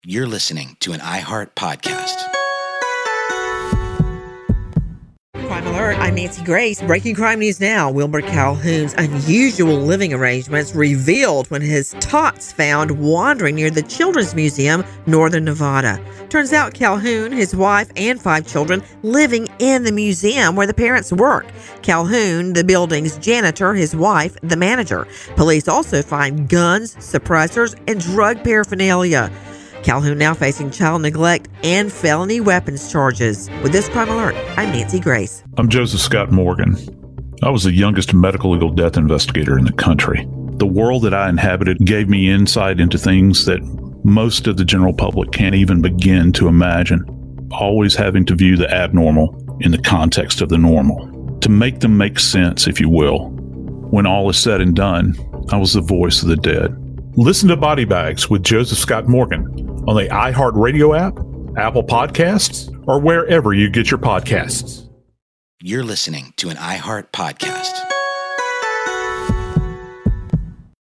You're listening to an iHeart podcast. Crime Alert, I'm Nancy Grace. Breaking crime news now. Wilbur Calhoun's unusual living arrangements revealed when his tots found wandering near the Children's Museum, Northern Nevada. Turns out Calhoun, his wife, and 5 children living in the museum where the parents work. Calhoun, the building's janitor, his wife, the manager. Police also find guns, suppressors, and drug paraphernalia. Calhoun now facing child neglect and felony weapons charges. With this Crime Alert, I'm Nancy Grace. I'm Joseph Scott Morgan. I was the youngest medical legal death investigator in the country. The world that I inhabited gave me insight into things that most of the general public can't even begin to imagine, always having to view the abnormal in the context of the normal, to make them make sense, if you will. When all is said and done, I was the voice of the dead. Listen to Body Bags with Joseph Scott Morgan on the iHeartRadio app, Apple Podcasts, or wherever you get your podcasts. You're listening to an iHeart podcast.